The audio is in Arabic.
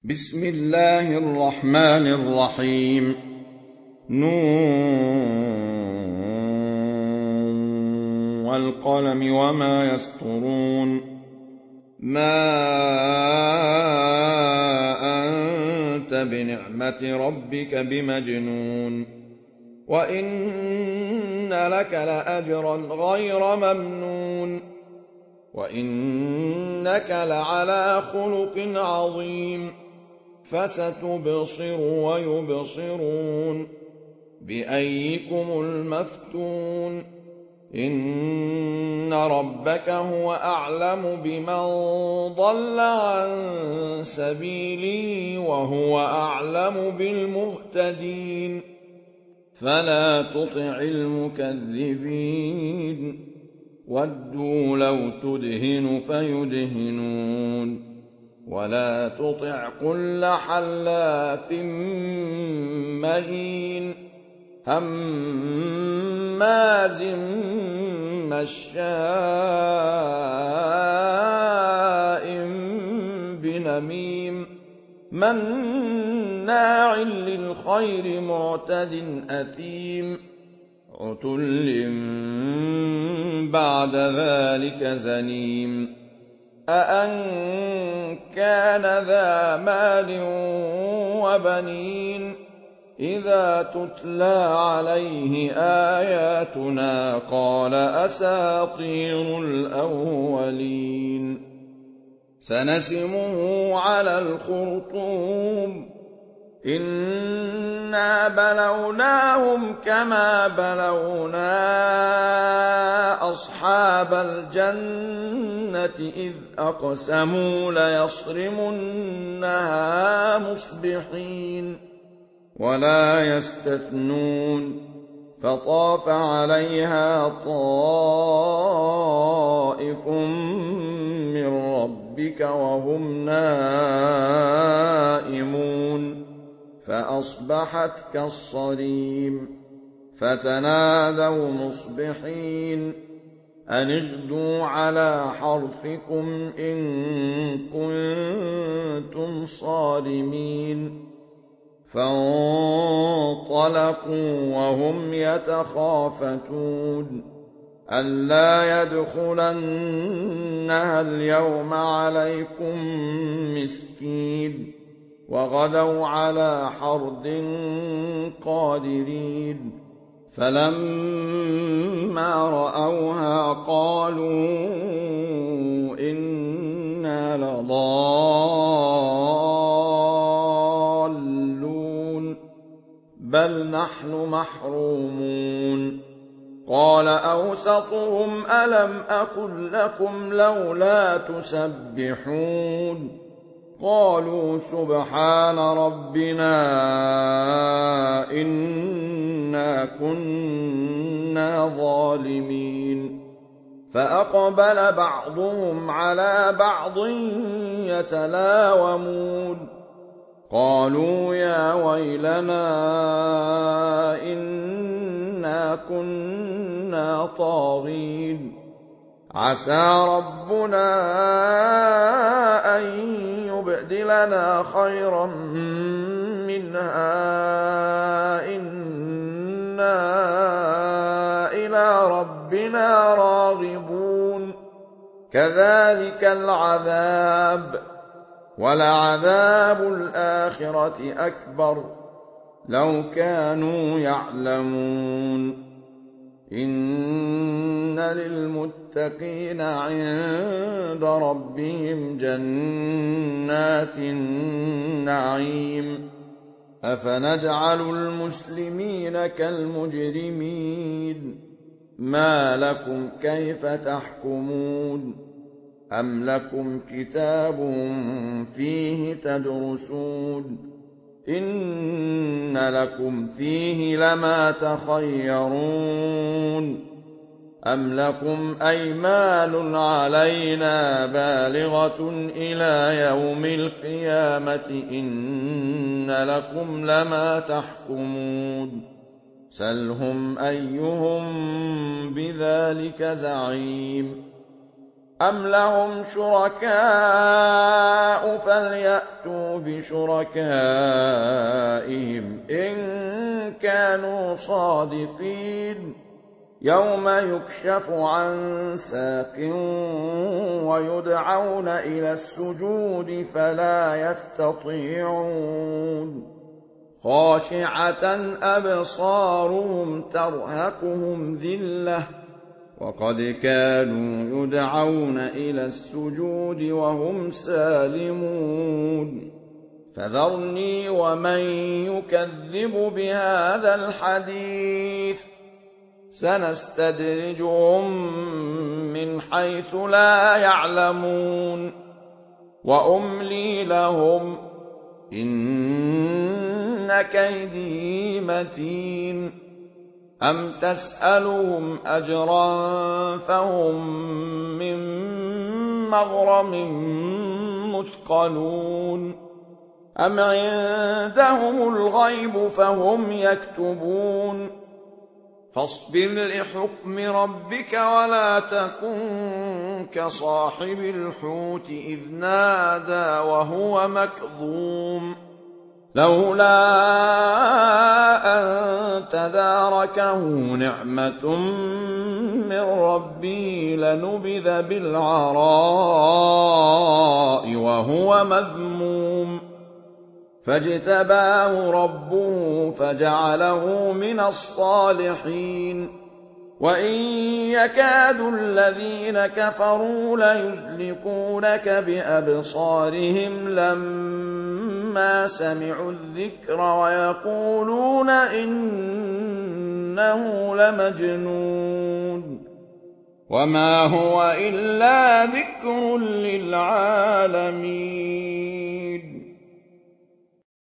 بسم الله الرحمن الرحيم. والقلم وما يسطرون. ما أنت بنعمة ربك بمجنون، وإن لك لأجرا غير ممنون، وإنك لعلى خلق عظيم. فستبصر ويبصرون بأيكم المفتون. إن ربك هو أعلم بمن ضل عن سبيله وهو أعلم بالمهتدين. فلا تطع المكذبين، ودوا لو تدهن فيدهنون. ولا تطع كل حلاف مهين، هماز مشاء بنميم، مناع للخير معتد أثيم، عتل بعد ذلك زنيم. أأن كان ذا مال وبنين، إذا تتلى عليه آياتنا قال أساطير الأولين. سنسمه على الخرطوم، إنا بلوناهم كما بلونا أصحاب الجنة إذ أقسموا ليصرمنها مصبحين، ولا يستثنون. فطاف عليها طائف من ربك وهم نائمون، فأصبحت كالصريم. فتنادوا مصبحين أن اغدوا على حرثكم إن كنتم صارمين. فانطلقوا وهم يتخافتون ألا يدخلنها اليوم عليكم مسكين، وغدوا على حرد قادرين. فلما رأوها قالوا إنا لضالون، بل نحن محرومون. قال أوسطهم ألم أقل لكم لولا تسبحون؟ قالوا سبحان ربنا إنا كنا ظالمين. فأقبل بعضهم على بعض يتلاومون قالوا يا ويلنا إنا كنا طاغين. عسى ربنا أن يبدلنا خيرا منها إنا إلى ربنا راغبون. كذلك العذاب، ولعذاب الآخرة أكبر لو كانوا يعلمون. إن للمتقين عند ربهم جنات النعيم. أفنجعل المسلمين كالمجرمين؟ ما لكم كيف تحكمون؟ أم لكم كتاب فيه تدرسون؟ إن لكم فيه لما تخيرون. أم لكم أيمان علينا بالغة إلى يوم القيامة إن لكم لما تحكمون. سلهم أيهم بذلك زعيم. أم لهم شركاء فليأتوا بشركائهم إن كانوا صادقين يوم يكشف عن ساق ويدعون إلى السجود فلا يستطيعون خاشعة أبصارهم ترهقهم ذلة وقد كانوا يدعون إلى السجود وهم سالمون فذرني ومن يكذب بهذا الحديث سنستدرجهم من حيث لا يعلمون وأملي لهم إن كيدي متين أم تسألهم أجرا فهم من مغرم مثقلون أم عندهم الغيب فهم يكتبون فاصبر لحكم ربك ولا تكن كصاحب الحوت إذ نادى وهو مكظوم لولا أن تداركه نعمة من ربه لنبذ بالعراء وهو مذموم فاجتباه ربه فجعله من الصالحين وإن يكاد الذين كفروا ليزلقونك بأبصارهم لما سمعوا الذكر ويقولون إنه لمجنون وما هو إلا ذكر للعالمين